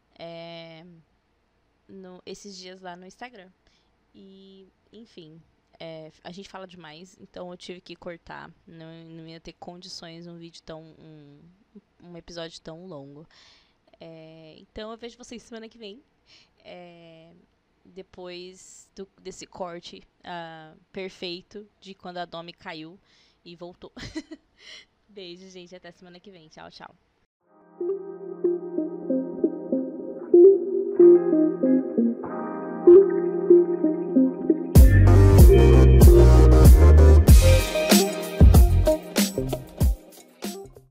esses dias lá no Instagram. E, enfim, a gente fala demais, então eu tive que cortar. Não ia ter condições um episódio tão longo. Então eu vejo vocês semana que vem. Depois desse corte perfeito de quando a Domi caiu e voltou. Beijo, gente. Até semana que vem. Tchau, tchau.